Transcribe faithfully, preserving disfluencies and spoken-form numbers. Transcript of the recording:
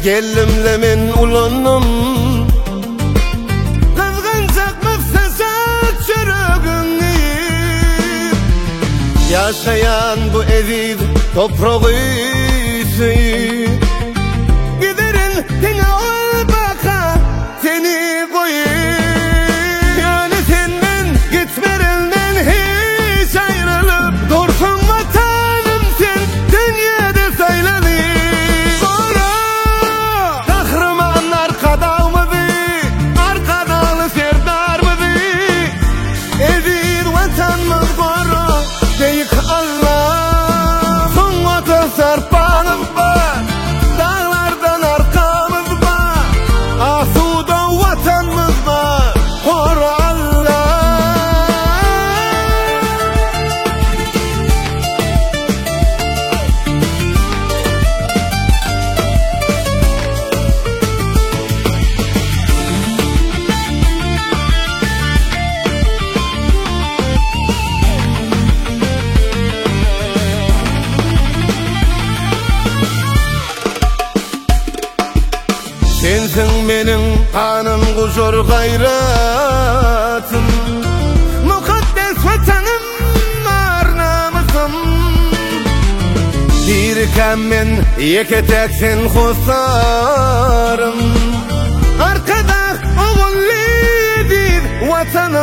Gellimle men ulanım Kızgınçak mıfsasak çürüğünü Yaşayan bu eviz toprağı Giderin seni ol baka seni koyayım Yani senden gitmerinden hiç ayrılıp Dursun vatanım sen dünyada saylanayım Sonra kahraman arkada mıydı Arkadalı serdar mıydı Evir vatanımız koru deyik Allah Son vatan sarpanım var Dağlardan arkamız var Asuda vatanımız var Koru Allah Sensin benim kanım kuşur gayratım Mukaddes vatanım var namusum Dirken men yeke teksin husarım Arkada oğullidir vatanım